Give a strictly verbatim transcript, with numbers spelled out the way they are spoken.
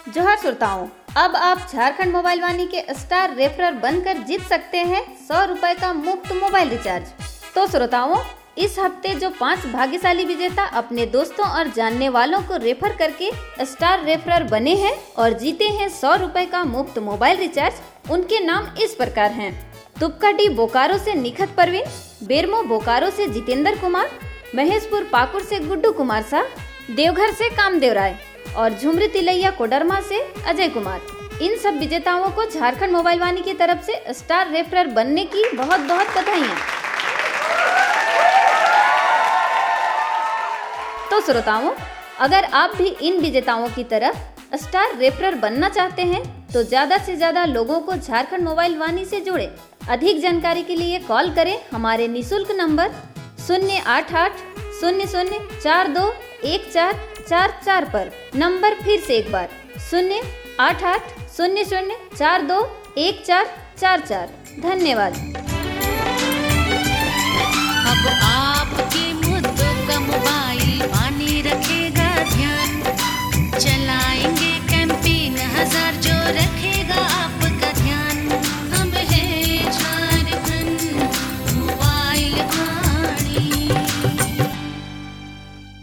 जोहार श्रोताओं, अब आप झारखंड मोबाइल वाणी के स्टार रेफरर बनकर जीत सकते हैं सौ रुपए का मुफ्त मोबाइल रिचार्ज। तो श्रोताओं, इस हफ्ते जो पांच भाग्यशाली विजेता अपने दोस्तों और जानने वालों को रेफर करके स्टार रेफरर बने हैं और जीते हैं सौ रुपए का मुफ्त मोबाइल रिचार्ज, उनके नाम इस प्रकार हैं। तुपकाटी बोकारो से निखत परवीन, बेरमो बोकारो से जितेंद्र कुमार, महेशपुर पाकुड़ से गुड्डू कुमार शाह, देवघर से कामदेव राय और झुमरी तिलैया कोडरमा से अजय कुमार। इन सब विजेताओं को झारखंड मोबाइल वाणी की तरफ से स्टार रेफरर बनने की बहुत बहुत बधाइयाँ। तो श्रोताओं, अगर आप भी इन विजेताओं की तरह स्टार रेफरर बनना चाहते हैं तो ज्यादा से ज्यादा लोगों को झारखंड मोबाइल वाणी से जोड़ें। अधिक जानकारी के लिए कॉल करें हमारे निशुल्क नंबर शून्य आठ आठ शून्य शून्य चार दो एक चार चार चार पर। नंबर फिर से एक बार शून्य आठ आठ शून्य शून्य चार दो एक चार चार चार। धन्यवाद। अब आ